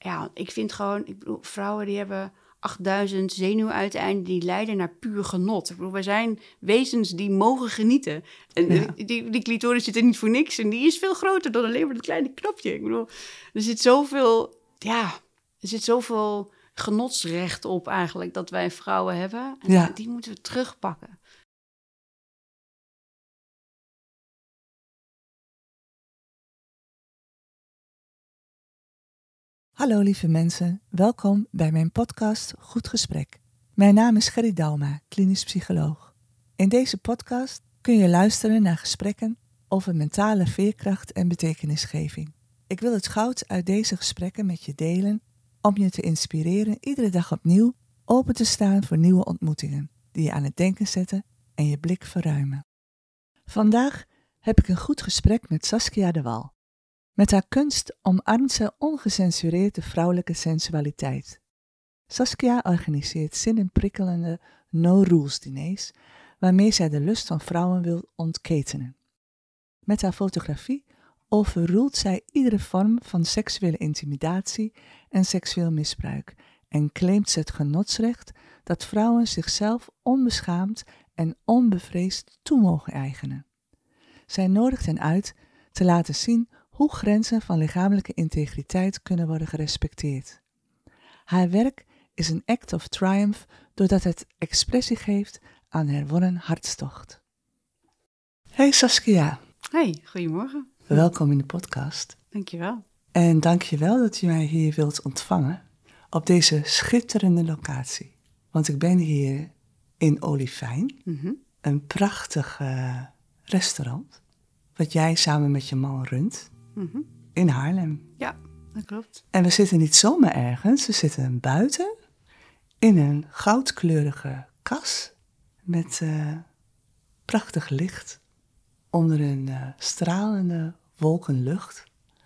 ik vind gewoon... Ik bedoel, vrouwen die hebben 8000 zenuwuiteinden die leiden naar puur genot. Ik bedoel, wij zijn wezens die mogen genieten. En die clitoris zit er niet voor niks. En die is veel groter dan alleen maar dat kleine knopje. Ik bedoel, er zit zoveel genotsrecht op eigenlijk dat wij vrouwen hebben. En die moeten we terugpakken. Hallo lieve mensen, welkom bij mijn podcast Goed Gesprek. Mijn naam is Gerry Dauma, klinisch psycholoog. In deze podcast kun je luisteren naar gesprekken over mentale veerkracht en betekenisgeving. Ik wil het goud uit deze gesprekken met je delen om je te inspireren iedere dag opnieuw open te staan voor nieuwe ontmoetingen die je aan het denken zetten en je blik verruimen. Vandaag heb ik een goed gesprek met Saskia de Wal. Met haar kunst omarmt ze ongecensureerde vrouwelijke sensualiteit. Saskia organiseert zinenprikkelende no-rules diners, waarmee zij de lust van vrouwen wil ontketenen. Met haar fotografie overroelt zij iedere vorm van seksuele intimidatie en seksueel misbruik en claimt ze het genotsrecht dat vrouwen zichzelf onbeschaamd en onbevreesd toe mogen eigenen. Zij nodigt hen uit te laten zien hoe grenzen van lichamelijke integriteit kunnen worden gerespecteerd. Haar werk is een act of triumph doordat het expressie geeft aan herwonnen hartstocht. Hey Saskia. Hey, goedemorgen. Welkom in de podcast. Dankjewel. En dankjewel dat je mij hier wilt ontvangen op deze schitterende locatie. Want ik ben hier in Olivijn, een prachtig restaurant, wat jij samen met je man runt. In Haarlem. Ja, dat klopt. En we zitten niet zomaar ergens. We zitten buiten in een goudkleurige kas met prachtig licht onder een stralende wolkenlucht.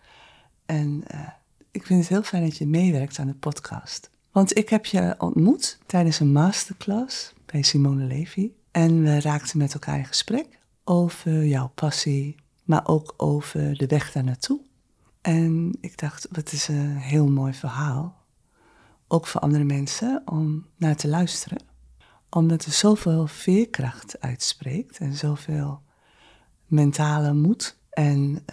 En ik vind het heel fijn dat je meewerkt aan de podcast. Want ik heb je ontmoet tijdens een masterclass bij Simone Levy. En we raakten met elkaar in gesprek over jouw passie, maar ook over de weg daar naartoe. En ik dacht, wat is een heel mooi verhaal. Ook voor andere mensen om naar te luisteren. Omdat er zoveel veerkracht uitspreekt en zoveel mentale moed en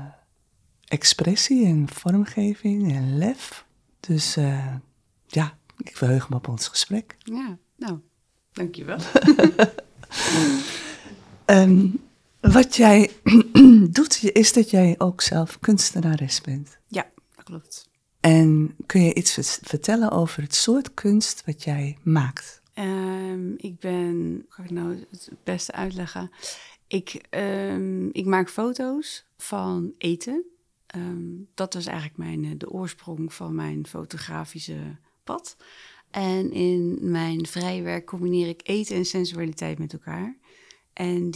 expressie en vormgeving en lef. Dus ik verheug me op ons gesprek. Ja, nou, dankjewel. Wat jij doet, is dat jij ook zelf kunstenares bent. Ja, dat klopt. En kun je iets vertellen over het soort kunst wat jij maakt? Hoe kan ik nou het beste uitleggen? Ik maak foto's van eten. Dat was eigenlijk de oorsprong van mijn fotografische pad. En in mijn vrije werk combineer ik eten en sensualiteit met elkaar. En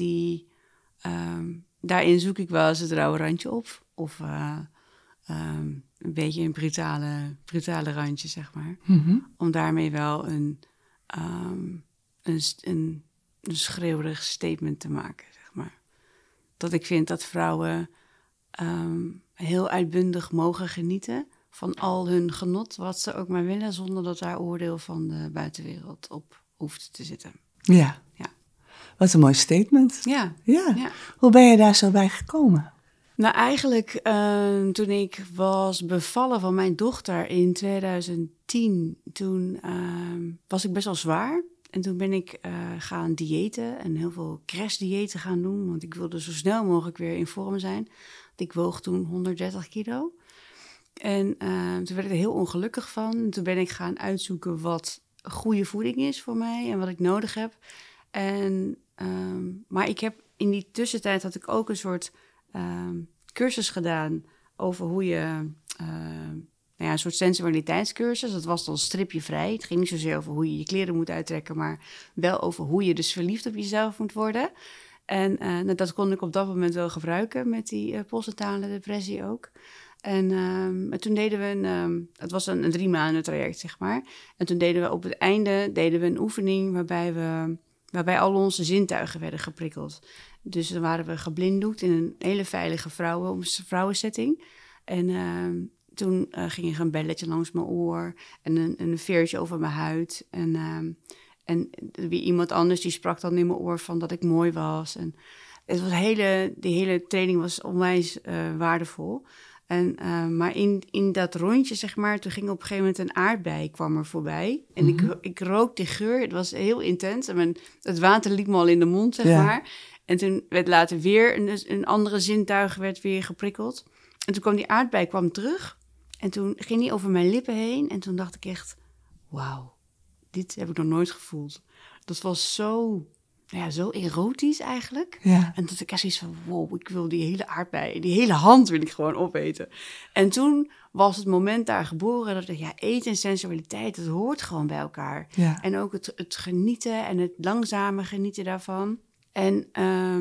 daarin zoek ik wel eens het rauwe randje op. Of een beetje een brutale randje, zeg maar. Om daarmee wel een schreeuwerig statement te maken, zeg maar. Dat ik vind dat vrouwen heel uitbundig mogen genieten van al hun genot, wat ze ook maar willen, zonder dat daar oordeel van de buitenwereld op hoeft te zitten. Ja. Wat een mooi statement. Ja. Hoe ben je daar zo bij gekomen? Nou, eigenlijk toen ik was bevallen van mijn dochter in 2010, toen was ik best wel zwaar. En toen ben ik gaan diëten en heel veel crashdiëten gaan doen, want ik wilde zo snel mogelijk weer in vorm zijn. Want ik woog toen 130 kilo. En toen werd ik er heel ongelukkig van. Toen ben ik gaan uitzoeken wat goede voeding is voor mij en wat ik nodig heb. Maar ik heb in die tussentijd had ik ook een soort cursus gedaan over hoe je... een soort sensualiteitscursus. Dat was dan stripjevrij. Het ging niet zozeer over hoe je je kleren moet uittrekken, maar wel over hoe je dus verliefd op jezelf moet worden. En dat kon ik op dat moment wel gebruiken met die postnatale depressie ook. En toen deden we het was een 3 maanden traject, zeg maar. En toen deden we op het einde een oefening waarbij al onze zintuigen werden geprikkeld. Dus dan waren we geblinddoekt in een hele veilige vrouwensetting. En toen ging er een belletje langs mijn oor en een veertje over mijn huid. En wie iemand anders die sprak dan in mijn oor van dat ik mooi was. En het was die hele training was onwijs waardevol. Maar in dat rondje, zeg maar, toen ging op een gegeven moment een aardbei kwam er voorbij. En ik rook die geur, het was heel intens. En het water liep me al in de mond, zeg maar. En toen werd later weer een andere zintuig werd weer geprikkeld. En toen kwam die aardbei terug. En toen ging die over mijn lippen heen. En toen dacht ik echt, wauw, dit heb ik nog nooit gevoeld. Dat was zo erotisch eigenlijk. Ja. En dat ik echt zoiets van, wow, ik wil die hele aardbei, die hele hand wil ik gewoon opeten. En toen was het moment daar geboren dat ik eten en sensualiteit, dat hoort gewoon bij elkaar. Ja. En ook het genieten en het langzame genieten daarvan. En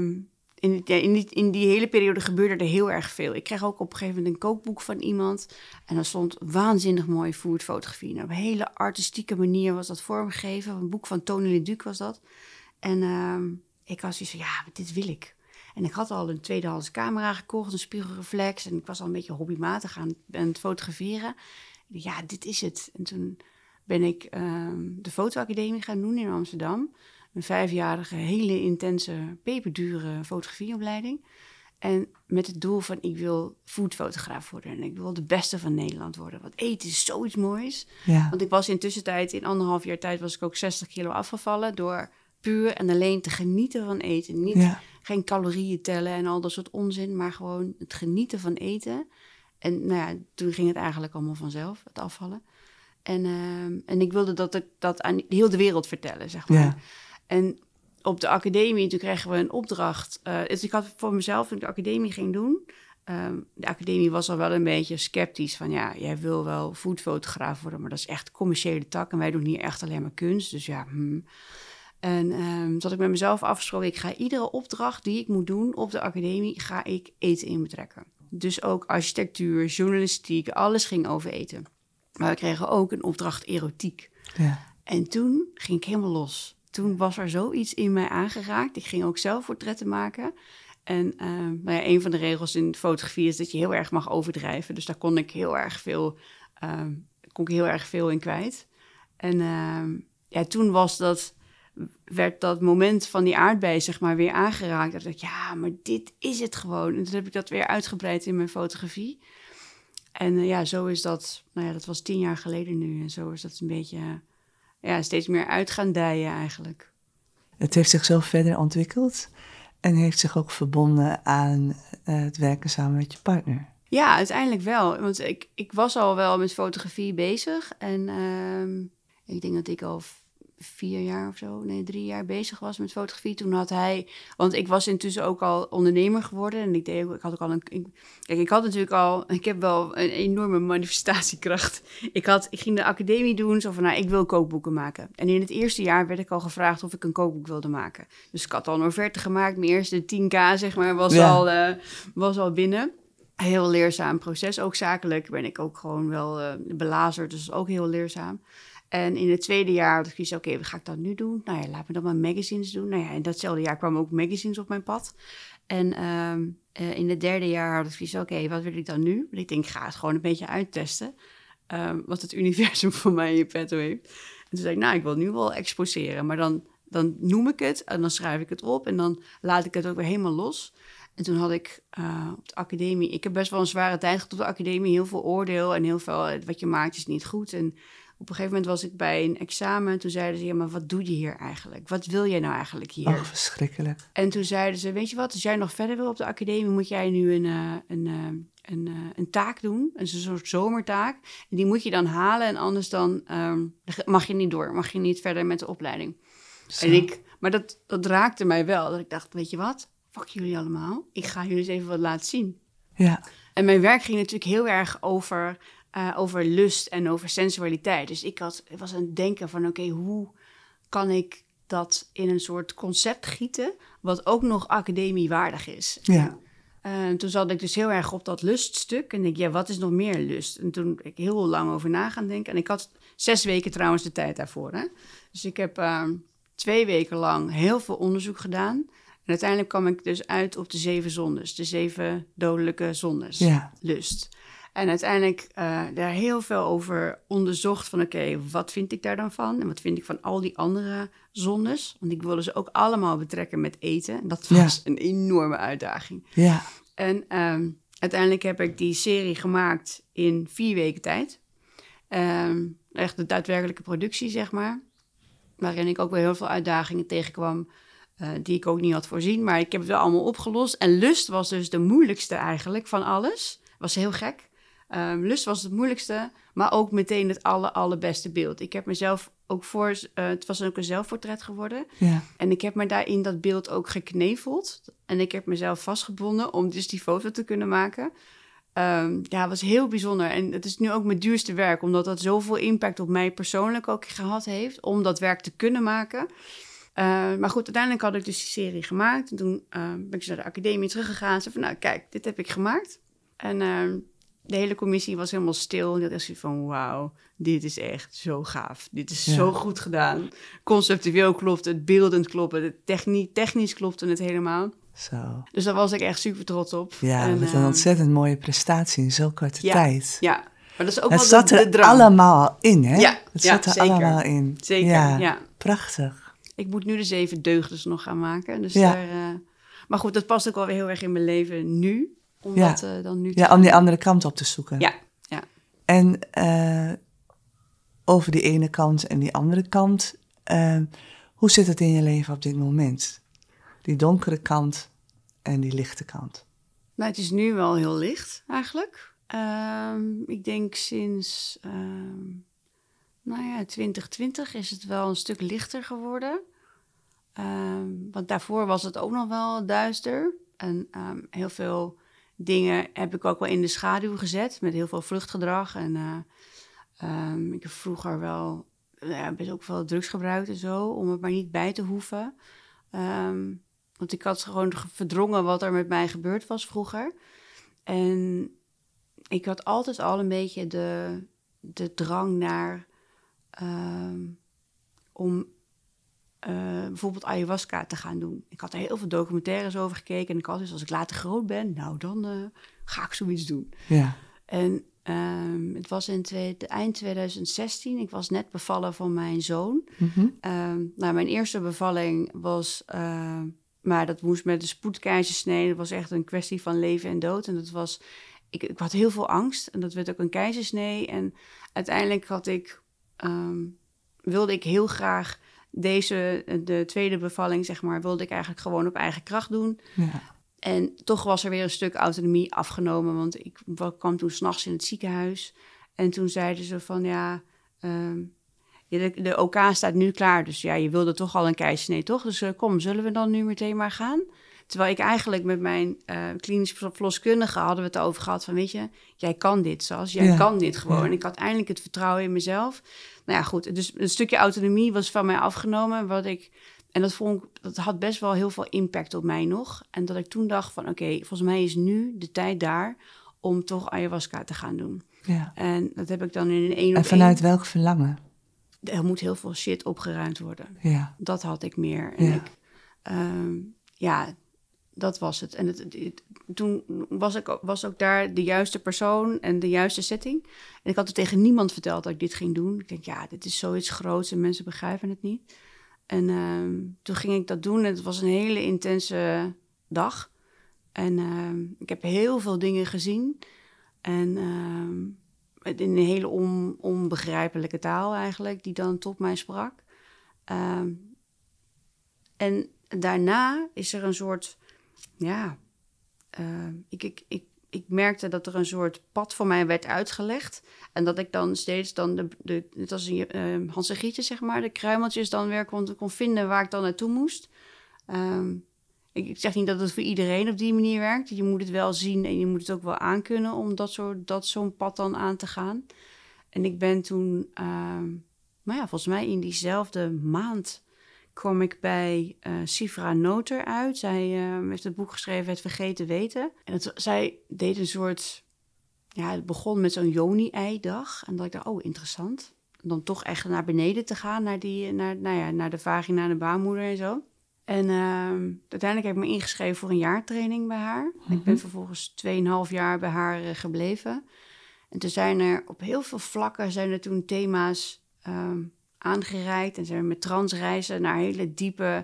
in die hele periode gebeurde er heel erg veel. Ik kreeg ook op een gegeven moment een kookboek van iemand. En daar stond waanzinnig mooie foodfotografie. En op een hele artistieke manier was dat vormgegeven. Een boek van Tony Leduc was dat. En ik was zoiets van, dit wil ik. En ik had al een tweedehands camera gekocht, een spiegelreflex. En ik was al een beetje hobbymatig aan het fotograferen. Dit is het. En toen ben ik de fotoacademie gaan doen in Amsterdam. Een 5-jarige, hele intense, peperdure fotografieopleiding. En met het doel van, ik wil foodfotograaf worden. En ik wil de beste van Nederland worden. Want eten is zoiets moois. Ja. Want ik was in tussentijd, in 1,5 jaar tijd, was ik ook 60 kilo afgevallen door puur en alleen te genieten van eten. Geen calorieën tellen en al dat soort onzin, maar gewoon het genieten van eten. En toen ging het eigenlijk allemaal vanzelf, het afvallen. En ik wilde dat aan heel de wereld vertellen, zeg maar. Ja. En op de academie, toen kregen we een opdracht. Dus ik had voor mezelf, toen ik de academie ging doen. De academie was al wel een beetje sceptisch van, jij wil wel foodfotograaf worden, maar dat is echt commerciële tak. En wij doen hier echt alleen maar kunst, dus En toen had ik met mezelf afgesproken, ik ga iedere opdracht die ik moet doen op de academie, ga ik eten in betrekken. Dus ook architectuur, journalistiek, alles ging over eten. Maar we kregen ook een opdracht erotiek. Ja. En toen ging ik helemaal los. Toen was er zoiets in mij aangeraakt. Ik ging ook zelf portretten maken. En een van de regels in fotografie is dat je heel erg mag overdrijven. Dus daar kon ik heel erg veel in kwijt. En toen werd dat moment van die aardbei, zeg maar, weer aangeraakt. Dat ik dacht, maar dit is het gewoon. En toen heb ik dat weer uitgebreid in mijn fotografie. En zo is dat, dat was 10 jaar geleden nu. En zo is dat een beetje, steeds meer uit gaan dijen eigenlijk. Het heeft zich zo verder ontwikkeld en heeft zich ook verbonden aan het werken samen met je partner. Ja, uiteindelijk wel. Want ik was al wel met fotografie bezig. En ik denk dat ik al 3 jaar bezig was met fotografie. Toen had hij, want ik was intussen ook al ondernemer geworden. En ik heb wel een enorme manifestatiekracht. Ik ging de academie doen, zo van, ik wil kookboeken maken. En in het eerste jaar werd ik al gevraagd of ik een kookboek wilde maken. Dus ik had al een offerte gemaakt. Mijn eerste 10.000, zeg maar, was al binnen. Heel leerzaam proces. Ook zakelijk ben ik ook gewoon wel belazerd, dus ook heel leerzaam. En in het tweede jaar had ik gezegd, oké, wat ga ik dan nu doen? Laat me dan maar magazines doen. En datzelfde jaar kwamen ook magazines op mijn pad. En in het derde jaar had ik gezegd, oké, wat wil ik dan nu? Want ik denk, ik ga het gewoon een beetje uittesten. Wat het universum voor mij in petto heeft. En toen zei ik, ik wil nu wel exposeren. Maar dan noem ik het en dan schrijf ik het op. En dan laat ik het ook weer helemaal los. En toen had ik op de academie... Ik heb best wel een zware tijd gehad op de academie. Heel veel oordeel en heel veel wat je maakt is niet goed. En op een gegeven moment was ik bij een examen. En toen zeiden ze, maar wat doe je hier eigenlijk? Wat wil jij nou eigenlijk hier? Oh, verschrikkelijk. En toen zeiden ze, weet je wat? Als jij nog verder wil op de academie, moet jij nu een taak doen. Een soort zomertaak. En die moet je dan halen. En anders dan mag je niet door. Mag je niet verder met de opleiding. Maar dat raakte mij wel. Dat ik dacht, weet je wat? Fuck jullie allemaal. Ik ga jullie eens even wat laten zien. Ja. En mijn werk ging natuurlijk heel erg over lust en over sensualiteit. Dus ik was aan het denken van, oké, hoe kan ik dat in een soort concept gieten, wat ook nog academiewaardig is? Ja. En toen zat ik dus heel erg op dat luststuk. En denk, wat is nog meer lust? En toen ben ik heel lang over na gaan denken. En ik had 6 weken trouwens de tijd daarvoor. Hè? Dus ik heb 2 weken lang heel veel onderzoek gedaan. En uiteindelijk kwam ik dus uit op de 7 zondes. De 7 dodelijke zondes. Ja. Lust. En uiteindelijk daar heel veel over onderzocht van oké, wat vind ik daar dan van? En wat vind ik van al die andere zondes? Want ik wilde ze ook allemaal betrekken met eten. En dat was een enorme uitdaging. Ja. En uiteindelijk heb ik die serie gemaakt in 4 weken tijd. Echt de daadwerkelijke productie, zeg maar. Waarin ik ook weer heel veel uitdagingen tegenkwam die ik ook niet had voorzien. Maar ik heb het wel allemaal opgelost. En lust was dus de moeilijkste eigenlijk van alles. Was heel gek. Lust was het moeilijkste, maar ook meteen het allerbeste beeld. Ik heb mezelf ook het was ook een zelfportret geworden. Ja. En ik heb me daarin dat beeld ook gekneveld. En ik heb mezelf vastgebonden om dus die foto te kunnen maken. Het was heel bijzonder. En het is nu ook mijn duurste werk, omdat dat zoveel impact op mij persoonlijk ook gehad heeft, om dat werk te kunnen maken. Maar goed, uiteindelijk had ik dus die serie gemaakt. En toen ben ik naar de academie teruggegaan. En zei van, nou kijk, dit heb ik gemaakt. En de hele commissie was helemaal stil. En dat was van, wauw, dit is echt zo gaaf. Dit is zo goed gedaan. Conceptueel klopt het, beeldend klopt het, technisch klopte het helemaal. Zo. Dus daar was ik echt super trots op. Ja, met een ontzettend mooie prestatie in zo'n korte tijd. Ja, maar dat is ook het wel zat de er drang. allemaal in, hè? Ja, het zat er zeker. allemaal in. Zeker, ja. Prachtig. Ik moet nu de 7 deugdes nog gaan maken. Dus Ja. Maar goed, dat past ook wel weer heel erg in mijn leven nu. Om dat dan nu te om die andere kant op te zoeken. Ja. En over die ene kant en die andere kant. Hoe zit het in je leven op dit moment? Die donkere kant en die lichte kant. Nou, het is nu wel heel licht eigenlijk. Ik denk sinds 2020 is het wel een stuk lichter geworden. Want daarvoor was het ook nog wel duister. En heel veel dingen heb ik ook wel in de schaduw gezet. Met heel veel vluchtgedrag. En ik heb vroeger wel best ook veel drugs gebruikt en zo. Om het maar niet bij te hoeven. Want ik had gewoon verdrongen wat er met mij gebeurd was vroeger. En ik had altijd al een beetje de drang naar om bijvoorbeeld ayahuasca te gaan doen. Ik had er heel veel documentaires over gekeken. En ik had dus, als ik later groot ben, nou dan ga ik zoiets doen. Ja. En het was eind 2016. Ik was net bevallen van mijn zoon. Mm-hmm. Mijn eerste bevalling was... maar dat moest met een spoedkeizersnee. Het was echt een kwestie van leven en dood. En dat was... Ik had heel veel angst. En dat werd ook een keizersnee. En uiteindelijk wilde ik heel graag de tweede bevalling, zeg maar, wilde ik eigenlijk gewoon op eigen kracht doen. Ja. En toch was er weer een stuk autonomie afgenomen, want ik kwam toen 's nachts in het ziekenhuis. En toen zeiden ze van, de OK staat nu klaar, dus ja, je wilde toch al een keizersnee, toch? Dus kom, zullen we dan nu meteen maar gaan? Terwijl ik eigenlijk met mijn klinisch verloskundige hadden we het over gehad van, weet je, jij kan dit, Sas, jij kan dit gewoon. En ik had eindelijk het vertrouwen in mezelf. Nou ja, goed, dus een stukje autonomie was van mij afgenomen, en dat had best wel heel veel impact op mij nog. En dat ik toen dacht van, oké, volgens mij is nu de tijd daar om toch ayahuasca te gaan doen. Ja. En dat heb ik dan in een 1-op-1. En vanuit welk verlangen? Er moet heel veel shit opgeruimd worden. Ja. Dat had ik meer. En dat was het. En toen was ook daar de juiste persoon en de juiste setting. En ik had het tegen niemand verteld dat ik dit ging doen. Ik denk, ja, dit is zoiets groots en mensen begrijpen het niet. En toen ging ik dat doen en het was een hele intense dag. En ik heb heel veel dingen gezien. En in een hele onbegrijpelijke taal eigenlijk, die dan tot mij sprak. En daarna is er een soort... ik merkte dat er een soort pad voor mij werd uitgelegd. En dat ik dan steeds het was Hans en Grietje, zeg maar, de kruimeltjes dan weer kon vinden waar ik dan naartoe moest. Ik zeg niet dat het voor iedereen op die manier werkt. Je moet het wel zien en je moet het ook wel aankunnen om zo'n pad dan aan te gaan. En ik ben toen, volgens mij in diezelfde maand kwam ik bij Sifra Noter uit. Zij heeft het boek geschreven Het Vergeten Weten. En zij deed een soort... Ja, het begon met zo'n Yoni-ei-dag. En dat ik dacht, oh, interessant. En dan toch echt naar beneden te gaan, naar de vagina en de baarmoeder en zo. En uiteindelijk heb ik me ingeschreven voor een jaartraining bij haar. Mm-hmm. Ik ben vervolgens 2,5 jaar bij haar gebleven. En toen zijn er op heel veel vlakken zijn er toen thema's aangereikt. En zijn we met transreizen naar hele diepe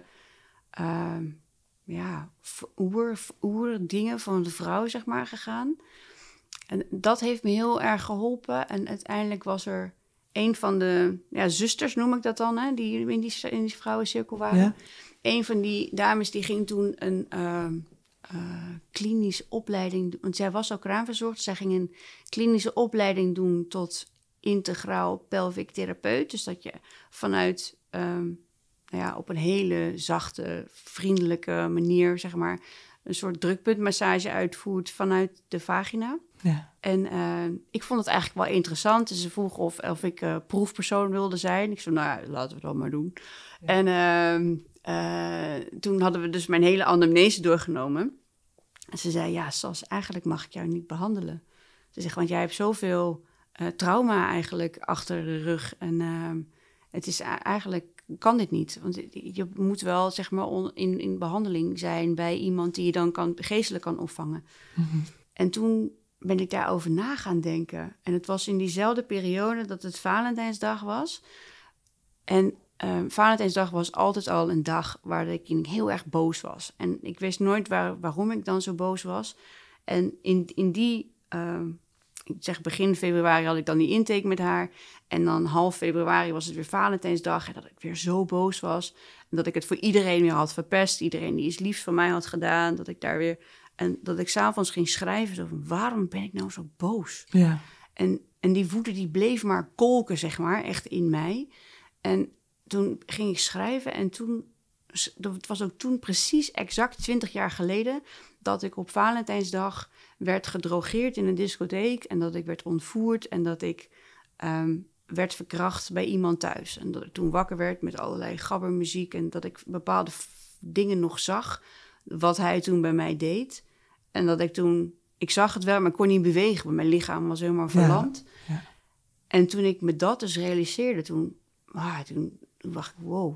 oerdingen van de vrouw, zeg maar, gegaan. En dat heeft me heel erg geholpen. En uiteindelijk was er een van de zusters, noem ik dat dan, hè, die in die vrouwencirkel waren. Ja. Een van die dames die ging toen een klinische opleiding, want zij was al kraamverzorgster. Zij ging een klinische opleiding doen tot integraal pelvic therapeut. Dus dat je vanuit op een hele zachte, vriendelijke manier, zeg maar, een soort drukpuntmassage uitvoert vanuit de vagina. Ja. En ik vond het eigenlijk wel interessant. Dus ze vroeg of ik proefpersoon wilde zijn. Ik zei, nou ja, laten we dat maar doen. Ja. En toen hadden we dus mijn hele anamnese doorgenomen. En ze zei, ja, Sas, eigenlijk mag ik jou niet behandelen. Ze zegt, want jij hebt zoveel trauma eigenlijk achter de rug. En het is eigenlijk, kan dit niet. Want je moet wel, zeg maar, in behandeling zijn bij iemand die je dan geestelijk kan opvangen. Mm-hmm. En toen ben ik daarover na gaan denken. En het was in diezelfde periode dat het Valentijnsdag was. En Valentijnsdag was altijd al een dag waar ik heel erg boos was. En ik wist nooit waarom ik dan zo boos was. En in die, ik zeg begin februari had ik dan die intake met haar. En dan half februari was het weer Valentijnsdag. En dat ik weer zo boos was. En dat ik het voor iedereen weer had verpest. Iedereen die iets liefs van mij had gedaan. Dat ik daar weer... En dat ik 's avonds ging schrijven, zo van, waarom ben ik nou zo boos? Ja. En die woede die bleef maar kolken, zeg maar, echt in mij. En toen ging ik schrijven en het was ook toen precies exact 20 jaar geleden... dat ik op Valentijnsdag werd gedrogeerd in een discotheek... en dat ik werd ontvoerd en dat ik werd verkracht bij iemand thuis. En dat ik toen wakker werd met allerlei gabbermuziek... en dat ik bepaalde dingen nog zag... wat hij toen bij mij deed. En dat ik zag het wel, maar ik kon niet bewegen. Mijn lichaam was helemaal verlamd. Ja, ja. En toen ik me dat dus realiseerde, toen dacht ik, wow.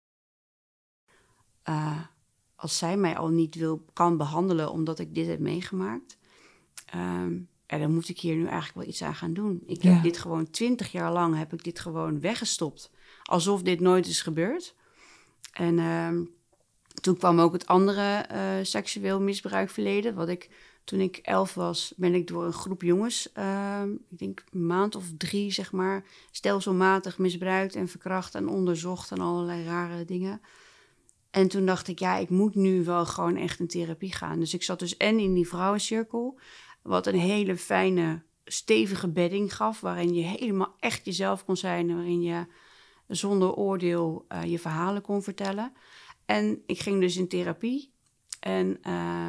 Als zij mij al niet kan behandelen omdat ik dit heb meegemaakt... dan moet ik hier nu eigenlijk wel iets aan gaan doen. Ik heb dit gewoon 20 jaar lang heb ik dit gewoon weggestopt. Alsof dit nooit is gebeurd. En... toen kwam ook het andere seksueel misbruik verleden. Toen ik 11 was, ben ik door een groep jongens... ik denk een maand of 3, zeg maar... stelselmatig misbruikt en verkracht en onderzocht... en allerlei rare dingen. En toen dacht ik, ja, ik moet nu wel gewoon echt in therapie gaan. Dus ik zat dus in die vrouwencirkel... wat een hele fijne, stevige bedding gaf... waarin je helemaal echt jezelf kon zijn... waarin je zonder oordeel je verhalen kon vertellen... En ik ging dus in therapie. En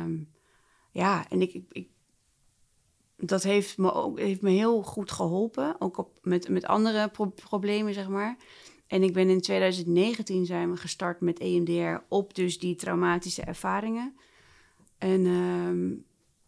dat heeft me heel goed geholpen. Ook met andere problemen, zeg maar. En ik ben in 2019 zijn we gestart met EMDR op dus die traumatische ervaringen. En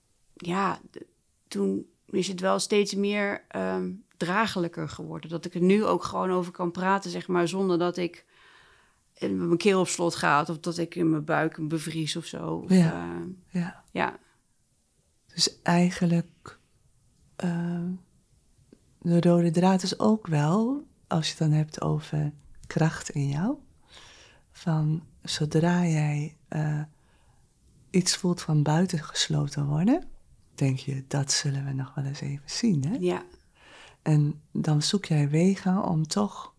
toen is het wel steeds meer draaglijker geworden. Dat ik er nu ook gewoon over kan praten, zeg maar, zonder dat ik... mijn keel op slot gaat... of dat ik in mijn buik bevries of zo. Ja. Dus eigenlijk... de rode draad is ook wel... als je het dan hebt over kracht in jou... van zodra jij iets voelt van buitengesloten worden... denk je, dat zullen we nog wel eens even zien, hè? Ja. En dan zoek jij wegen om toch...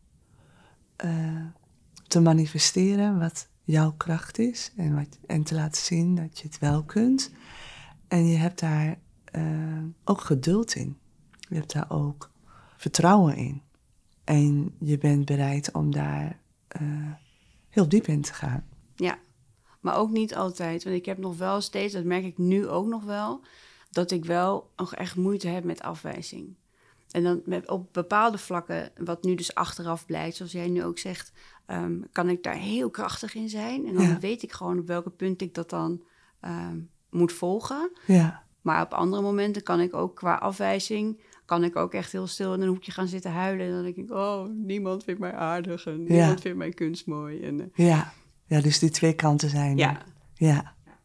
te manifesteren wat jouw kracht is... en te laten zien dat je het wel kunt. En je hebt daar ook geduld in. Je hebt daar ook vertrouwen in. En je bent bereid om daar heel diep in te gaan. Ja. Maar ook niet altijd. Want ik heb nog wel steeds, dat merk ik nu ook nog wel... dat ik wel nog echt moeite heb met afwijzing. En dan op bepaalde vlakken, wat nu dus achteraf blijkt... zoals jij nu ook zegt, kan ik daar heel krachtig in zijn. En dan weet ik gewoon op welke punt ik dat dan moet volgen. Ja. Maar op andere momenten kan ik ook qua afwijzing... kan ik ook echt heel stil in een hoekje gaan zitten huilen. En dan denk ik, oh, niemand vindt mij aardig... en niemand vindt mijn kunst mooi. En, ja, dus die twee kanten zijn ja. Ja.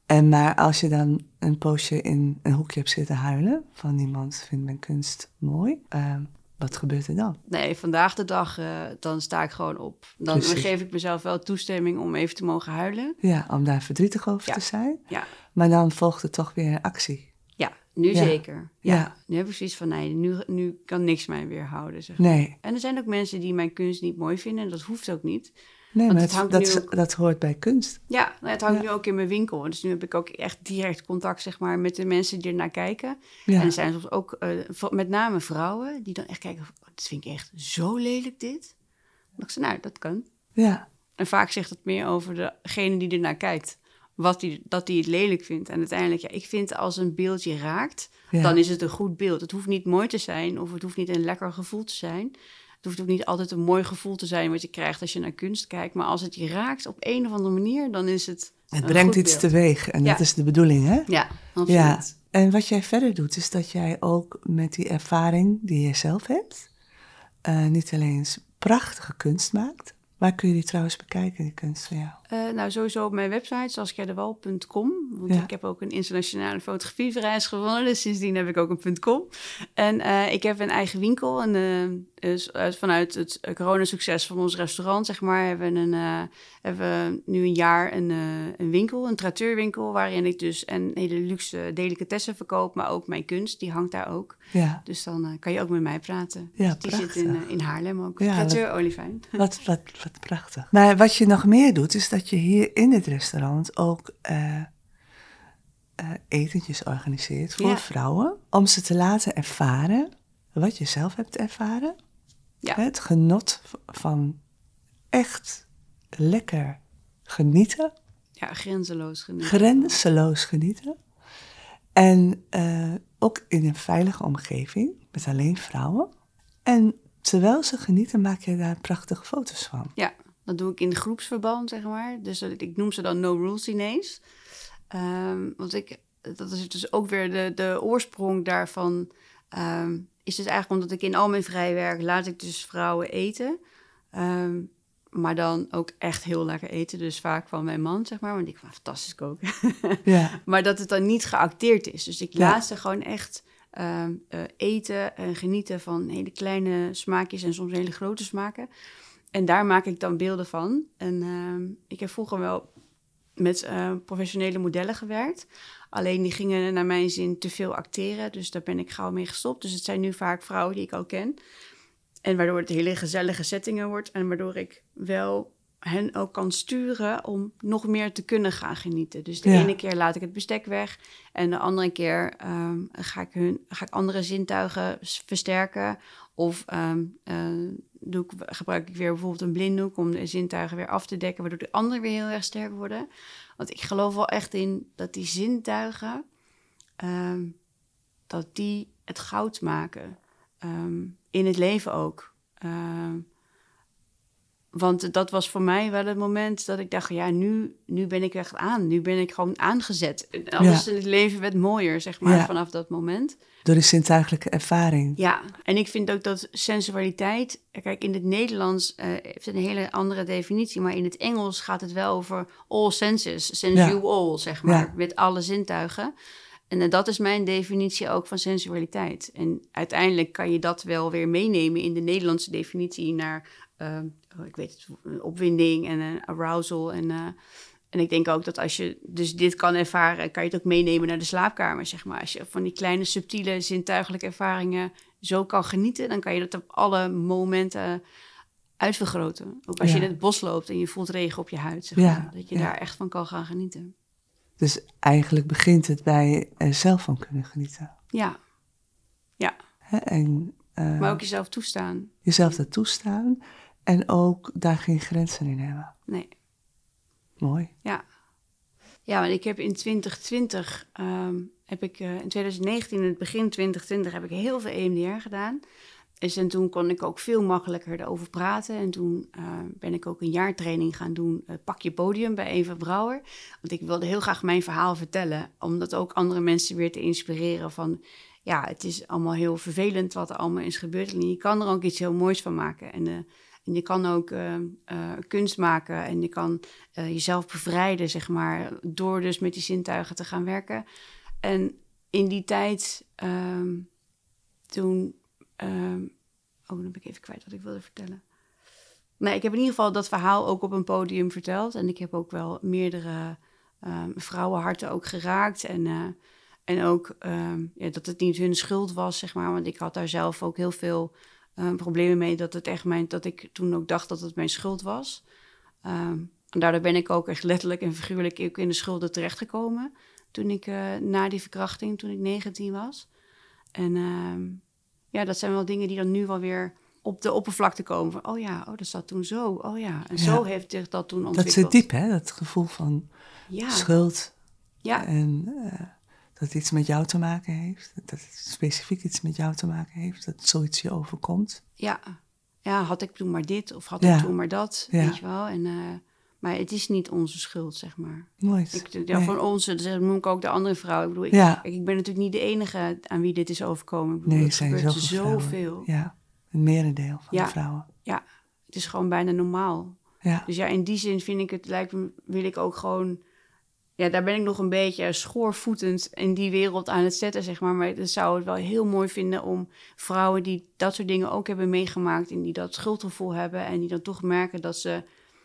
Maar als je dan een poosje in een hoekje hebt zitten huilen... van niemand vindt mijn kunst mooi... wat gebeurt er dan? Nee, vandaag de dag, dan sta ik gewoon op. Dan geef ik mezelf wel toestemming om even te mogen huilen. Ja, om daar verdrietig over te zijn. Ja. Maar dan volgt er toch weer actie. Ja, nu zeker. Ja. Nu heb ik zoiets van, nee, nu kan niks mij weerhouden. Zeg maar. Nee. En er zijn ook mensen die mijn kunst niet mooi vinden. En dat hoeft ook niet. Nee, maar dat hoort bij kunst. Ja, het hangt nu ook in mijn winkel. Dus nu heb ik ook echt direct contact, zeg maar, met de mensen die ernaar kijken. Ja. En er zijn soms ook met name vrouwen die dan echt kijken... dit vind ik echt zo lelijk, dit. Dan dacht ze, nou, dat kan. Ja. En vaak zegt het meer over degene die ernaar kijkt... dat die het lelijk vindt. En uiteindelijk, ik vind als een beeldje raakt... dan is het een goed beeld. Het hoeft niet mooi te zijn of het hoeft niet een lekker gevoel te zijn... Het hoeft ook niet altijd een mooi gevoel te zijn wat je krijgt als je naar kunst kijkt. Maar als het je raakt op een of andere manier, dan is het Het brengt iets teweeg en dat is de bedoeling, hè? Ja, absoluut. Ja. En wat jij verder doet, is dat jij ook met die ervaring die je zelf hebt... niet alleen prachtige kunst maakt... Waar kun je die trouwens bekijken, die kunst van jou? Nou, sowieso op mijn website, saschiadewal.com. Want ik heb ook een internationale fotografiereis gewonnen. Dus sindsdien heb ik ook een .com. En ik heb een eigen winkel. En vanuit het coronasucces van ons restaurant, zeg maar... hebben we nu een jaar een winkel, een traiteurwinkel... waarin ik dus een hele luxe delicatessen verkoop... maar ook mijn kunst, die hangt daar ook. Ja. Dus dan kan je ook met mij praten. Ja, dus die zit in Haarlem ook. Ja, Traiteur Olivijn. Wat prachtig. Maar wat je nog meer doet, is dat je hier in het restaurant ook etentjes organiseert voor vrouwen. Om ze te laten ervaren wat je zelf hebt ervaren. Ja. Het genot van echt lekker genieten. Ja, grenzeloos genieten. Grenzeloos genieten. En ook in een veilige omgeving, met alleen vrouwen. En terwijl ze genieten, maak je daar prachtige foto's van. Ja, dat doe ik in groepsverband, zeg maar. Dus ik noem ze dan no rules Diners. Want dat is dus ook weer de oorsprong daarvan. Is dus eigenlijk omdat ik in al mijn vrije werk laat ik dus vrouwen eten. Maar dan ook echt heel lekker eten. Dus vaak van mijn man, zeg maar. Want ik vind fantastisch koken. Ja. Maar dat het dan niet geacteerd is. Dus ik laat ze gewoon echt... eten en genieten van hele kleine smaakjes en soms hele grote smaken. En daar maak ik dan beelden van. En ik heb vroeger wel met professionele modellen gewerkt. Alleen die gingen naar mijn zin te veel acteren. Dus daar ben ik gauw mee gestopt. Dus het zijn nu vaak vrouwen die ik al ken. En waardoor het hele gezellige settingen wordt. En waardoor ik wel hen ook kan sturen om nog meer te kunnen gaan genieten. Dus de ene keer laat ik het bestek weg... en de andere keer ga ik andere zintuigen versterken... of gebruik ik weer bijvoorbeeld een blinddoek... om de zintuigen weer af te dekken... waardoor de anderen weer heel erg sterk worden. Want ik geloof wel echt in dat die zintuigen... dat die het goud maken. In het leven ook. Want dat was voor mij wel het moment dat ik dacht... ja, nu ben ik echt aan. Nu ben ik gewoon aangezet. En alles in het leven werd mooier, zeg maar, vanaf dat moment. Door de zintuigelijke ervaring. Ja, en ik vind ook dat sensualiteit... Kijk, in het Nederlands heeft het een hele andere definitie... maar in het Engels gaat het wel over all senses. Sensual, zeg maar, met alle zintuigen. En dat is mijn definitie ook van sensualiteit. En uiteindelijk kan je dat wel weer meenemen... in de Nederlandse definitie naar... ik weet het, opwinding en arousal. En ik denk ook dat als je dus dit kan ervaren... kan je het ook meenemen naar de slaapkamer, zeg maar. Als je van die kleine, subtiele, zintuigelijke ervaringen zo kan genieten... dan kan je dat op alle momenten uitvergroten. Ook als je in het bos loopt en je voelt regen op je huid, zeg maar. Dat je daar echt van kan gaan genieten. Dus eigenlijk begint het bij er zelf van kunnen genieten. Ja. Maar ook jezelf toestaan. Jezelf dat toestaan en ook daar geen grenzen in hebben. Nee. Mooi. Ja, want ik heb in 2020, in 2019, in het begin 2020, heb ik heel veel EMDR gedaan. En toen kon ik ook veel makkelijker erover praten. En toen ben ik ook een jaartraining gaan doen, Pak je podium, bij Eva Brouwer. Want ik wilde heel graag mijn verhaal vertellen, omdat ook andere mensen weer te inspireren van... ja, het is allemaal heel vervelend wat er allemaal is gebeurd. En je kan er ook iets heel moois van maken. En En je kan ook kunst maken en je kan jezelf bevrijden, zeg maar, door dus met die zintuigen te gaan werken. En in die tijd, toen... dan ben ik even kwijt wat ik wilde vertellen. Nee, ik heb in ieder geval dat verhaal ook op een podium verteld. En ik heb ook wel meerdere vrouwenharten ook geraakt. En ook dat het niet hun schuld was, zeg maar. Want ik had daar zelf ook heel veel problemen mee. Dat ik toen ook dacht dat het mijn schuld was. En daardoor ben ik ook echt letterlijk en figuurlijk ook in de schulden terechtgekomen. Toen ik na die verkrachting, toen ik 19 was. En dat zijn wel dingen die dan nu wel weer op de oppervlakte komen. Van, dat zat toen zo. Oh ja, en zo heeft zich dat toen ontwikkeld. Dat zit diep, hè? Dat gevoel van schuld. Ja. En dat het iets met jou te maken heeft. Dat het specifiek iets met jou te maken heeft. Dat zoiets je overkomt. Ja, had ik toen maar dit of had ik toen maar dat. Ja. Weet je wel. Maar het is niet onze schuld, zeg maar. Nooit. Van onze, dus noem ik ook de andere vrouw. Ik bedoel, ik ben natuurlijk niet de enige aan wie dit is overkomen. Ik bedoel, nee, het zijn gebeurt zoveel. Ja, een merendeel van de vrouwen. Ja, het is gewoon bijna normaal. Ja. Dus in die zin wil ik ook gewoon... Ja, daar ben ik nog een beetje schoorvoetend in die wereld aan het zetten, zeg maar. Maar ik zou het wel heel mooi vinden om vrouwen die dat soort dingen ook hebben meegemaakt... en die dat schuldgevoel hebben en die dan toch merken dat ze...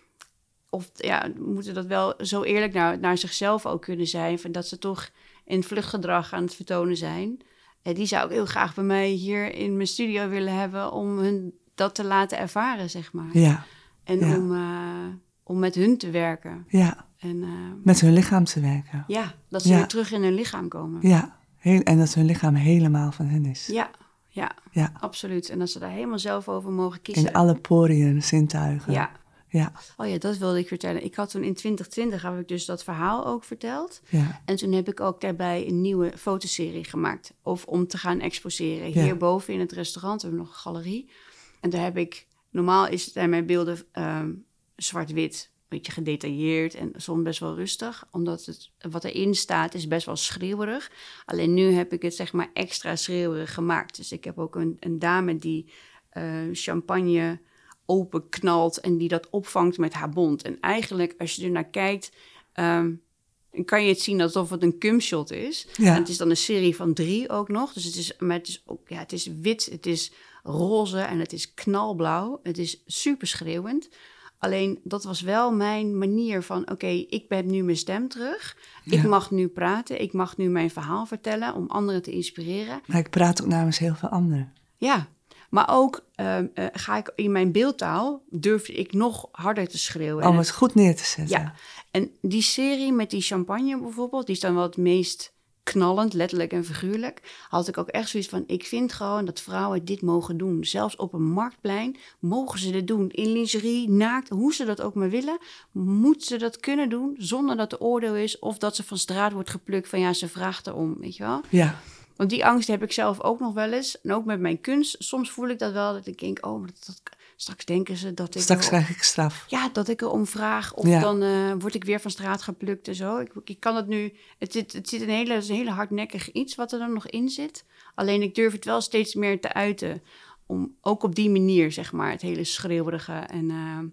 moeten dat wel zo eerlijk naar zichzelf ook kunnen zijn... Van dat ze toch in vluchtgedrag aan het vertonen zijn. Die zou ik heel graag bij mij hier in mijn studio willen hebben... om hun dat te laten ervaren, zeg maar. Ja. En om met hun te werken. Ja. En, met hun lichaam te werken. Ja, dat ze weer terug in hun lichaam komen. Ja, en dat hun lichaam helemaal van hen is. Ja, absoluut. En dat ze daar helemaal zelf over mogen kiezen. In alle poriën, zintuigen. Ja. Oh ja, dat wilde ik vertellen. Ik had toen in 2020 heb ik dus dat verhaal ook verteld. Ja. En toen heb ik ook daarbij een nieuwe fotoserie gemaakt. Om te gaan exposeren. Hierboven in het restaurant hebben we nog een galerie. En daar heb ik... Normaal zijn mijn beelden zwart-wit. Een beetje gedetailleerd en soms best wel rustig. Omdat wat erin staat is best wel schreeuwerig. Alleen nu heb ik het zeg maar extra schreeuwerig gemaakt. Dus ik heb ook een dame die champagne openknalt en die dat opvangt met haar bont. En eigenlijk, als je er naar kijkt, kan je het zien alsof het een cumshot is. Ja. En het is dan een serie van 3 ook nog. Dus het is wit, het is roze en het is knalblauw. Het is super schreeuwend. Alleen, dat was wel mijn manier van... Oké, ik heb nu mijn stem terug. Ja. Ik mag nu praten. Ik mag nu mijn verhaal vertellen om anderen te inspireren. Maar ik praat ook namens heel veel anderen. Ja, maar ook ga ik in mijn beeldtaal... durfde ik nog harder te schreeuwen. Om het goed neer te zetten. Ja, en die serie met die champagne bijvoorbeeld... die is dan wel het meest knallend, letterlijk en figuurlijk... had ik ook echt zoiets van... ik vind gewoon dat vrouwen dit mogen doen. Zelfs op een marktplein mogen ze dit doen. In lingerie, naakt, hoe ze dat ook maar willen... moeten ze dat kunnen doen zonder dat er oordeel is... of dat ze van straat wordt geplukt van... ze vraagt erom, weet je wel? Ja. Want die angst heb ik zelf ook nog wel eens. En ook met mijn kunst. Soms voel ik dat wel, dat ik denk... straks denken ze dat ik... Straks krijg ik straf. Ja, dat ik erom vraag. Of dan word ik weer van straat geplukt en zo. Ik kan het nu... Het zit een hele hardnekkig iets wat er dan nog in zit. Alleen ik durf het wel steeds meer te uiten. Om ook op die manier, zeg maar, het hele schreeuwerige. En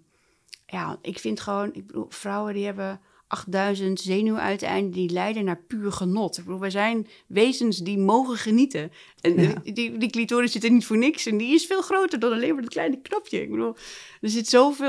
ik vind gewoon... Ik bedoel, vrouwen die hebben 8000 zenuwuiteinden... die leiden naar puur genot. Ik bedoel, wij zijn wezens die mogen genieten. En die clitoris zit er niet voor niks. En die is veel groter dan alleen maar dat kleine knopje. Ik bedoel, er zit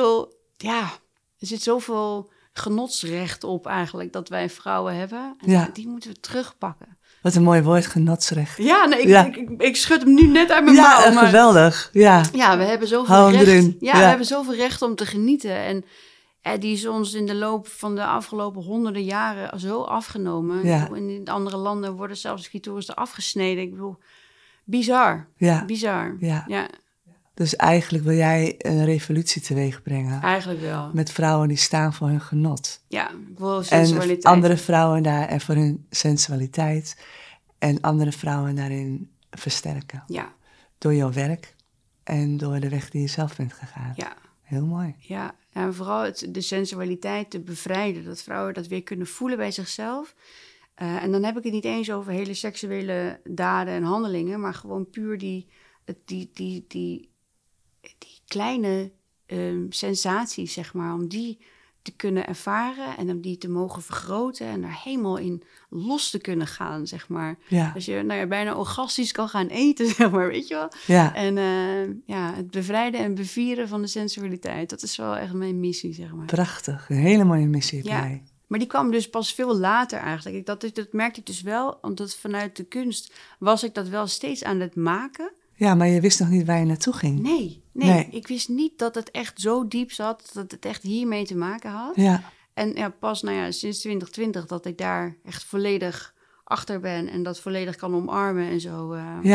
zoveel genotsrecht op eigenlijk... dat wij vrouwen hebben. En die moeten we terugpakken. Wat een mooi woord, genotsrecht. Ja, nee, ik schud hem nu net uit mijn mouw. Ja, geweldig. Ja, we hebben zoveel recht. Erin. We hebben zoveel recht om te genieten. En die is ons in de loop van de afgelopen honderden jaren zo afgenomen. Ja. In andere landen worden zelfs de clitoris eraf gesneden. Ik bedoel, bizar. Ja. Bizar. Ja. Dus eigenlijk wil jij een revolutie teweeg brengen. Eigenlijk wel. Met vrouwen die staan voor hun genot. Ja, voor sensualiteit. En andere vrouwen daar en voor hun sensualiteit. En andere vrouwen daarin versterken. Ja. Door jouw werk en door de weg die je zelf bent gegaan. Ja. Heel mooi. Ja, en vooral de sensualiteit te bevrijden. Dat vrouwen dat weer kunnen voelen bij zichzelf. En dan heb ik het niet eens over hele seksuele daden en handelingen. Maar gewoon puur die kleine sensaties, zeg maar, om die te kunnen ervaren en om die te mogen vergroten en daar helemaal in los te kunnen gaan, zeg maar. Ja. Dat je bijna orgastisch kan gaan eten, zeg maar, weet je wel. Ja. En het bevrijden en bevieren van de sensualiteit, dat is wel echt mijn missie, zeg maar. Prachtig. Een hele mooie missie heb jij. Maar die kwam dus pas veel later eigenlijk. Dat merkte ik dus wel, omdat vanuit de kunst was ik dat wel steeds aan het maken. Ja, maar je wist nog niet waar je naartoe ging. Nee. Ik wist niet dat het echt zo diep zat, dat het echt hiermee te maken had. Ja. En pas sinds 2020 dat ik daar echt volledig achter ben en dat volledig kan omarmen en zo.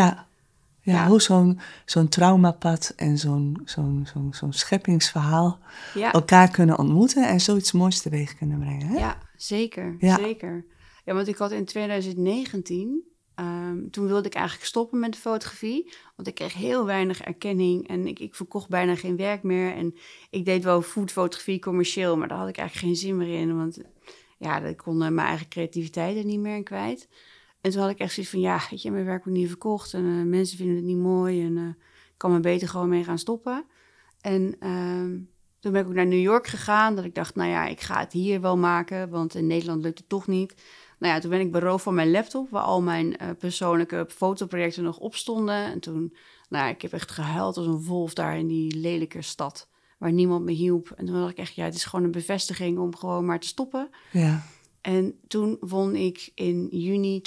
Ja, hoe zo'n traumapad en zo'n scheppingsverhaal elkaar kunnen ontmoeten en zoiets moois teweeg kunnen brengen. Hè? Ja, zeker. Ja, want ik had in 2019, toen wilde ik eigenlijk stoppen met de fotografie, want ik kreeg heel weinig erkenning en ik verkocht bijna geen werk meer. En ik deed wel foodfotografie commercieel, maar daar had ik eigenlijk geen zin meer in, want ik kon mijn eigen creativiteit er niet meer in kwijt. En toen had ik echt zoiets van, weet je, mijn werk wordt niet verkocht en mensen vinden het niet mooi en ik kan me beter gewoon mee gaan stoppen. En toen ben ik ook naar New York gegaan, dat ik dacht, ik ga het hier wel maken, want in Nederland lukt het toch niet. Toen ben ik beroofd van mijn laptop, waar al mijn persoonlijke fotoprojecten nog op stonden. En toen, ik heb echt gehuild als een wolf daar in die lelijke stad, waar niemand me hielp. En toen dacht ik echt, het is gewoon een bevestiging om gewoon maar te stoppen. Ja. En toen won ik in juni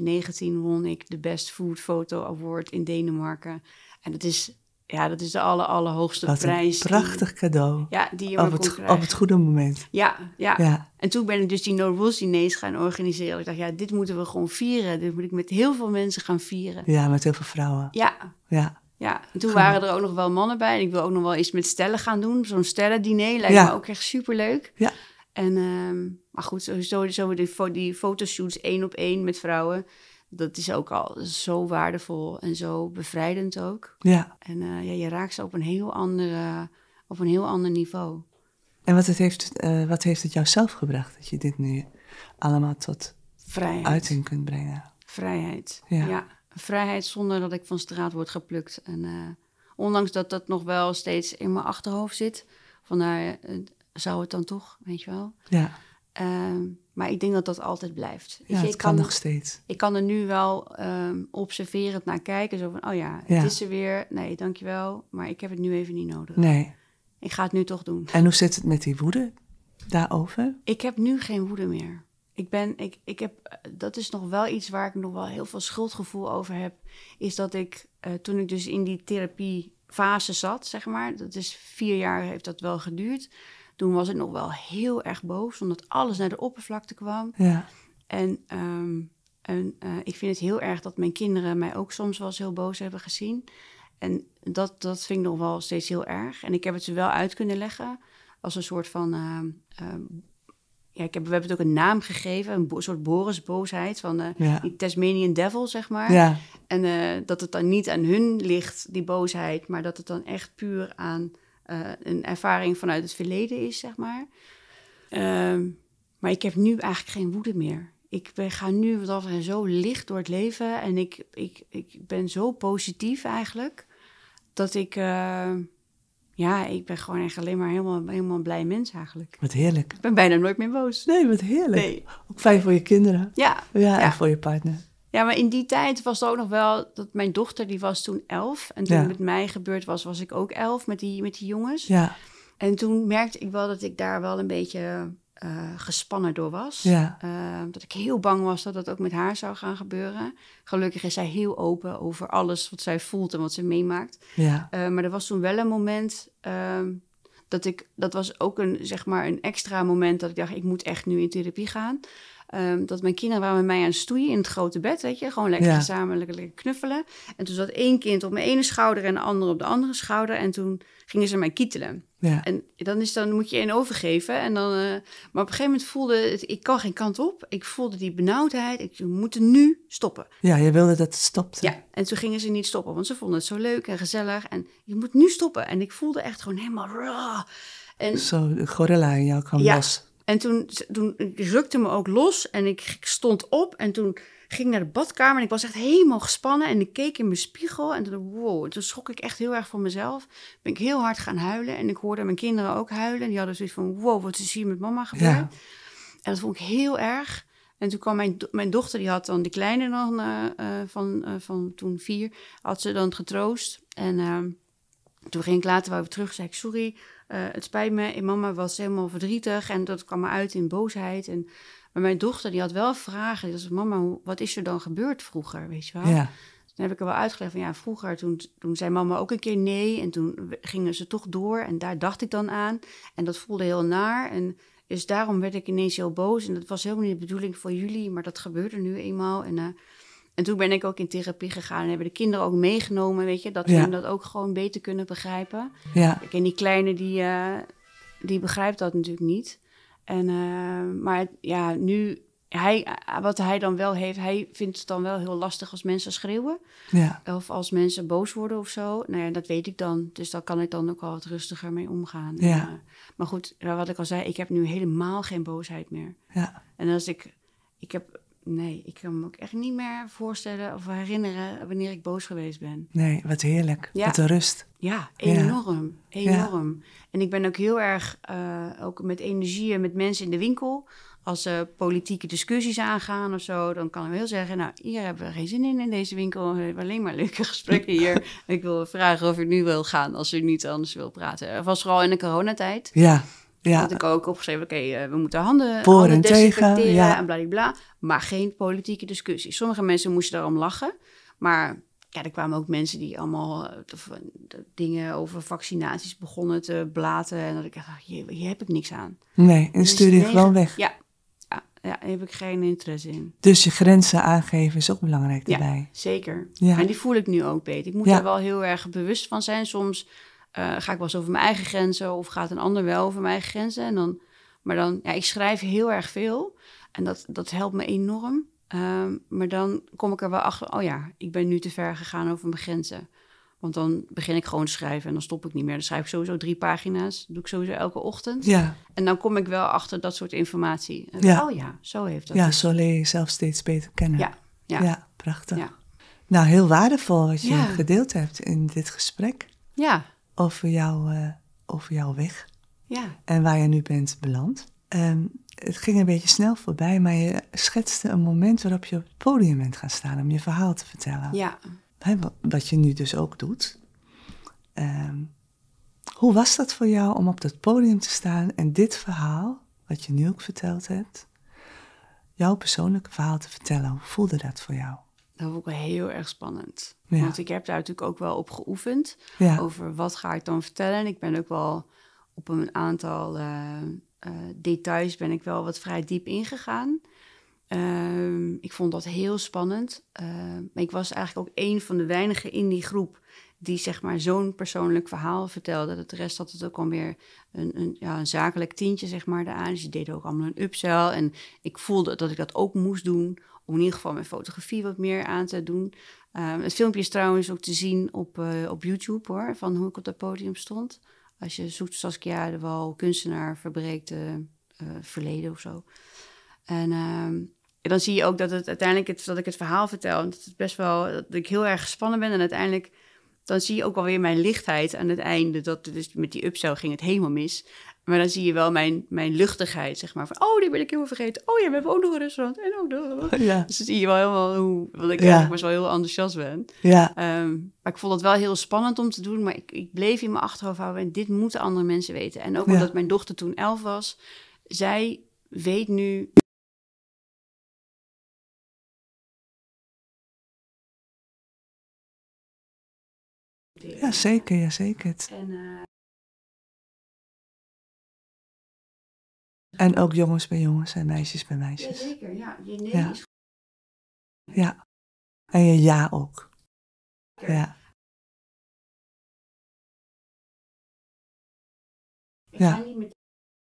2019 de Best Food Photo Award in Denemarken. En dat is de allerhoogste prijs. Wat een prachtig cadeau. Ja, die je maar kon krijgen. Op het goede moment. Ja. En toen ben ik dus die No Rules diners gaan organiseren. Ik dacht, dit moeten we gewoon vieren. Dit moet ik met heel veel mensen gaan vieren. Ja, met heel veel vrouwen. Ja. En toen waren er ook nog wel mannen bij. En ik wil ook nog wel iets met stellen gaan doen. Zo'n stellendiner lijkt me ook echt superleuk. Ja. En, maar goed, sowieso die fotoshoots 1-op-1 met vrouwen, dat is ook al zo waardevol en zo bevrijdend ook. Ja. En je raakt ze op een heel ander niveau. En wat heeft het jou zelf gebracht, dat je dit nu allemaal tot uiting kunt brengen? Vrijheid, ja. Vrijheid zonder dat ik van straat word geplukt. En ondanks dat nog wel steeds in mijn achterhoofd zit, zou het dan toch, weet je wel. Ja. Maar ik denk dat dat altijd blijft. Ja, het kan nog steeds. Ik kan er nu wel observerend naar kijken. Zo van, het is er weer. Nee, dankjewel. Maar ik heb het nu even niet nodig. Nee. Ik ga het nu toch doen. En hoe zit het met die woede daarover? Ik heb nu geen woede meer. Dat is nog wel iets waar ik nog wel heel veel schuldgevoel over heb. Is dat ik, toen ik dus in die therapiefase zat, zeg maar. Dat is 4 jaar heeft dat wel geduurd. Toen was ik nog wel heel erg boos, omdat alles naar de oppervlakte kwam. Ja. En ik vind het heel erg dat mijn kinderen mij ook soms wel eens heel boos hebben gezien. En dat vind ik nog wel steeds heel erg. En ik heb het ze wel uit kunnen leggen als een soort van... we hebben het ook een naam gegeven, een soort Boris-boosheid van die Tasmanian Devil, zeg maar. Ja. En dat het dan niet aan hun ligt, die boosheid, maar dat het dan echt puur aan een ervaring vanuit het verleden is, zeg maar. Maar ik heb nu eigenlijk geen woede meer. Ik ga nu zo licht door het leven en ik ben zo positief eigenlijk, dat ik ben gewoon echt alleen maar helemaal een blij mens eigenlijk. Wat heerlijk. Ik ben bijna nooit meer boos. Nee, wat heerlijk. Nee. Ook fijn voor je kinderen. Ja. En voor je partner. Ja, maar in die tijd was het ook nog wel dat mijn dochter, die was toen 11. En toen het met mij gebeurd was ik ook 11 met die jongens. Ja. En toen merkte ik wel dat ik daar wel een beetje gespannen door was. Ja. Dat ik heel bang was dat dat ook met haar zou gaan gebeuren. Gelukkig is zij heel open over alles wat zij voelt en wat ze meemaakt. Ja. Maar er was toen wel een moment dat was ook een extra moment dat ik dacht, ik moet echt nu in therapie gaan. Dat mijn kinderen waren met mij aan het stoeien in het grote bed, weet je. Gewoon lekker gezamenlijk lekker knuffelen. En toen zat 1 kind op mijn ene schouder en de andere op de andere schouder. En toen gingen ze mij kietelen. Ja. En dan moet je 1 overgeven. En dan, maar op een gegeven moment voelde het, ik kan geen kant op. Ik voelde die benauwdheid. We moeten nu stoppen. Ja, je wilde dat het stopte. Ja, en toen gingen ze niet stoppen, want ze vonden het zo leuk en gezellig. En je moet nu stoppen. En ik voelde echt gewoon helemaal raw. En zo, de gorilla in jou kwam los. En toen rukte me ook los en ik stond op en toen ging naar de badkamer en ik was echt helemaal gespannen. En ik keek in mijn spiegel en toen schrok ik echt heel erg van mezelf. Ben ik heel hard gaan huilen en ik hoorde mijn kinderen ook huilen. En die hadden zoiets van, wow, wat is hier met mama gebeurd? Ja. En dat vond ik heel erg. En toen kwam mijn dochter, die had dan die kleine dan van toen 4, had ze dan getroost. En toen ging ik later wel weer terug, zei ik, sorry, het spijt me. En mama was helemaal verdrietig en dat kwam me uit in boosheid. Maar mijn dochter, die had wel vragen. Die zei, mama, wat is er dan gebeurd vroeger, weet je wel? Ja. Toen heb ik er wel uitgelegd van, ja, vroeger, toen zei mama ook een keer nee. En toen gingen ze toch door en daar dacht ik dan aan. En dat voelde heel naar en... Dus daarom werd ik ineens heel boos. En dat was helemaal niet de bedoeling voor jullie, maar dat gebeurde nu eenmaal. En toen ben ik ook in therapie gegaan en hebben de kinderen ook meegenomen, weet je. Dat we dat ook gewoon beter kunnen begrijpen. Ja. En die kleine, die begrijpt dat natuurlijk niet. Maar ja, nu, wat hij dan wel heeft, hij vindt het dan wel heel lastig als mensen schreeuwen. Ja. Of als mensen boos worden of zo. Nou ja, dat weet ik dan. Dus daar kan ik dan ook wel wat rustiger mee omgaan. Ja. Maar goed, wat ik al zei, ik heb nu helemaal geen boosheid meer. Ja. En als ik kan me ook echt niet meer voorstellen of herinneren wanneer ik boos geweest ben. Nee, wat heerlijk. Ja. Wat een rust. Ja, enorm. Enorm. Ja. En ik ben ook heel erg ook met energieën met mensen in de winkel. Als ze politieke discussies aangaan of zo, dan kan ik wel zeggen, nou, hier hebben we geen zin in deze winkel. We hebben alleen maar leuke gesprekken hier. Ik wil vragen of u nu wil gaan, als u niet anders wil praten. Het was vooral in de coronatijd. Ja. Ja. Had ik ook opgeschreven, oké, we moeten handen Voor en desinfecteren tegen, ja. en bladibla. Maar geen politieke discussies. Sommige mensen moesten daarom lachen. Maar ja, er kwamen ook mensen die allemaal dingen over vaccinaties begonnen te blaten. En dat ik dacht, hier heb ik niks aan. Nee, en stuur je gewoon weg. Ja, daar heb ik geen interesse in. Dus je grenzen aangeven is ook belangrijk daarbij. Ja, zeker. Ja. En die voel ik nu ook beter. Ik moet er wel heel erg bewust van zijn. Soms ga ik wel eens over mijn eigen grenzen of gaat een ander wel over mijn eigen grenzen. Maar ik schrijf heel erg veel en dat helpt me enorm. Maar dan kom ik er wel achter, oh ja, ik ben nu te ver gegaan over mijn grenzen. Want dan begin ik gewoon te schrijven en dan stop ik niet meer. Dan schrijf ik sowieso 3 pagina's, dat doe ik sowieso elke ochtend. Ja. En dan kom ik wel achter dat soort informatie. Ja. Oh ja, zo heeft dat. Ja, zo leer je jezelf steeds beter kennen. Ja, prachtig. Ja. Nou, heel waardevol wat je gedeeld hebt in dit gesprek. Ja. Over jouw weg. Ja. En waar je nu bent beland. Het ging een beetje snel voorbij, maar je schetste een moment waarop je op het podium bent gaan staan om je verhaal te vertellen. Ja. Wat je nu dus ook doet. Hoe was dat voor jou om op dat podium te staan en dit verhaal, wat je nu ook verteld hebt, jouw persoonlijke verhaal te vertellen? Hoe voelde dat voor jou? Dat vond ik wel heel erg spannend. Ja. Want ik heb daar natuurlijk ook wel op geoefend. Ja. Over wat ga ik dan vertellen. En ik ben ook wel op een aantal details ben ik wel wat vrij diep ingegaan. Ik vond dat heel spannend. Maar ik was eigenlijk ook een van de weinigen in die groep die zeg maar zo'n persoonlijk verhaal vertelde. De rest had het ook alweer een zakelijk tintje zeg maar daaraan. Dus die deden ook allemaal een upsell. En ik voelde dat ik dat ook moest doen om in ieder geval mijn fotografie wat meer aan te doen. Het filmpje is trouwens ook te zien op YouTube hoor, van hoe ik op dat podium stond. Als je zoekt Saskia de Wal, kunstenaar verbreekt verleden of zo. En dan zie je ook dat het uiteindelijk dat ik het verhaal vertel. En dat het best wel dat ik heel erg gespannen ben. En uiteindelijk dan zie je ook alweer mijn lichtheid aan het einde. Dus met die upsell ging het helemaal mis. Maar dan zie je wel mijn luchtigheid, zeg maar. Van, oh, die ben ik helemaal vergeten. Oh ja, we hebben ook nog een restaurant. En ook nog. Ja. Dus dan zie je wel helemaal want ik eigenlijk best wel heel enthousiast ben. Ja. Maar ik vond het wel heel spannend om te doen. Maar ik bleef in mijn achterhoofd houden. En dit moeten andere mensen weten. En ook omdat mijn dochter toen 11 was. Zij weet nu... Ja, zeker, ja, zeker. En ook jongens bij jongens en meisjes bij meisjes. Ja, zeker. Ja, je nee Ja. is... Ja. En je ja ook. Ja. Ik Ja. ga niet met...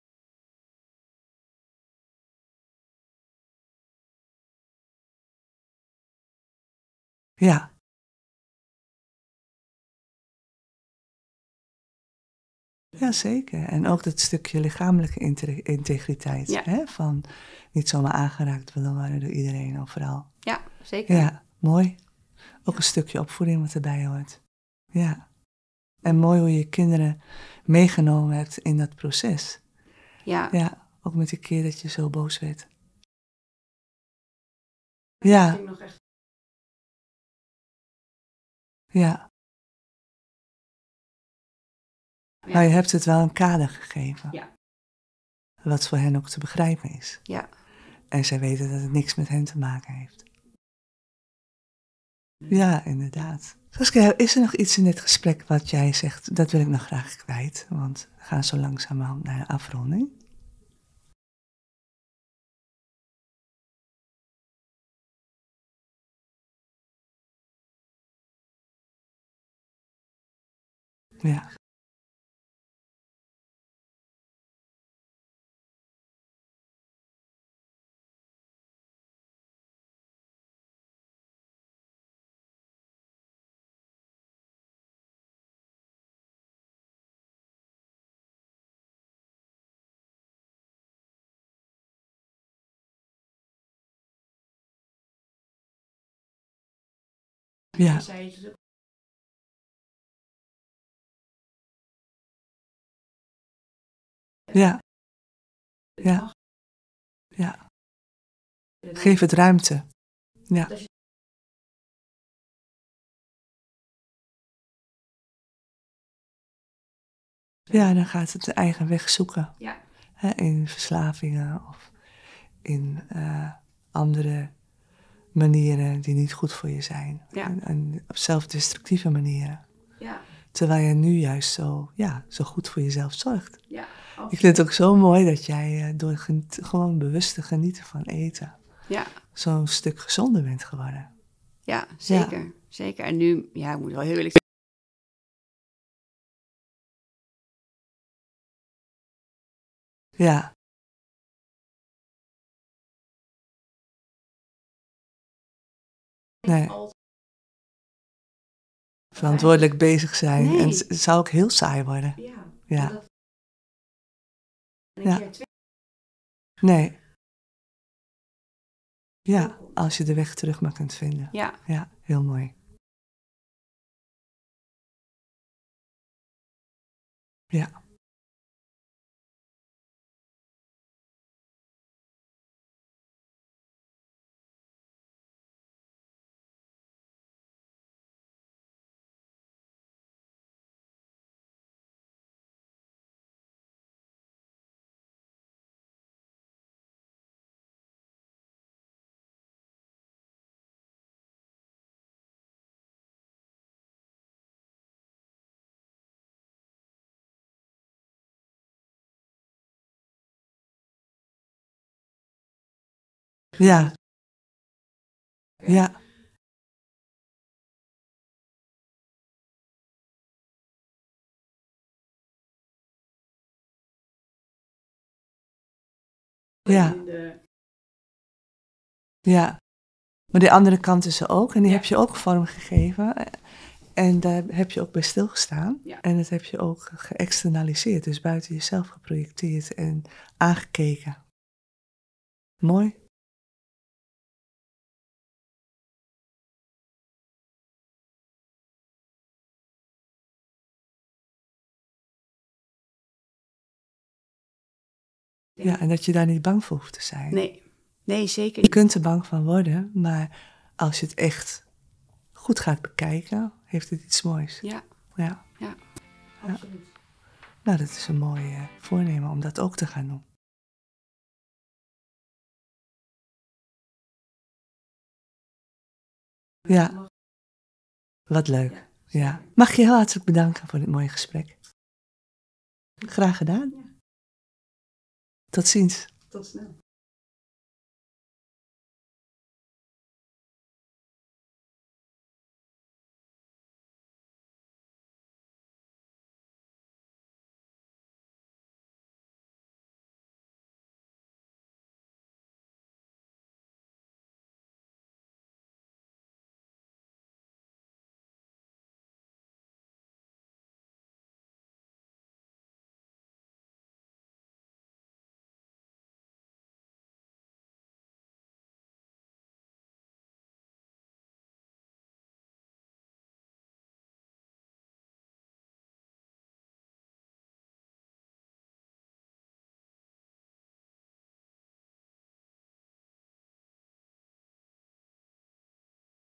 Ja. Ja, zeker. En ook dat stukje lichamelijke integriteit. Ja. Hè? Van niet zomaar aangeraakt willen worden door iedereen overal. Ja, zeker. Ja, mooi. Ook een stukje opvoeding wat erbij hoort. Ja. En mooi hoe je je kinderen meegenomen hebt in dat proces. Ja. Ja, ook met die keer dat je zo boos werd. Ja, Nog echt... ja. Maar je hebt het wel een kader gegeven. Ja. Wat voor hen ook te begrijpen is. Ja. En zij weten dat het niks met hen te maken heeft. Ja, inderdaad. Saskia, is er nog iets in dit gesprek wat jij zegt, dat wil ik nog graag kwijt? Want we gaan zo langzamerhand naar de afronding. Ja. Ja. Ja. Ja. Ja. Geef het ruimte. Ja. Ja, dan gaat het de eigen weg zoeken. Ja. Hè, in verslavingen of in andere manieren die niet goed voor je zijn. Ja. En op zelfdestructieve manieren. Ja. Terwijl je nu juist zo goed voor jezelf zorgt. Ja. Ik vind het ook zo mooi dat jij door gewoon bewust te genieten van eten, Ja. zo'n stuk gezonder bent geworden. Ja, zeker. Ja. Zeker. En nu, ja, ik moet wel heel eerlijk Ja. Nee. Verantwoordelijk bezig zijn. Nee. En het zou ook heel saai worden. Ja. Ja. Ja. Nee. Ja, als je de weg terug maar kunt vinden. Ja. Ja, heel mooi. Ja. Ja. Ja. Ja. Ja. Maar die andere kant is er ook. En die heb je ook vorm gegeven. En daar heb je ook bij stilgestaan. Ja. En dat heb je ook geëxternaliseerd. Dus buiten jezelf geprojecteerd en aangekeken. Mooi. Ja, en dat je daar niet bang voor hoeft te zijn. Nee, zeker niet. Je kunt er bang van worden, maar als je het echt goed gaat bekijken, heeft het iets moois. Ja. Ja. Ja, absoluut. Nou, dat is een mooi voornemen om dat ook te gaan doen. Ja. Wat leuk. Ja. Mag je heel hartelijk bedanken voor dit mooie gesprek. Graag gedaan. Ja. Tot ziens. Tot snel.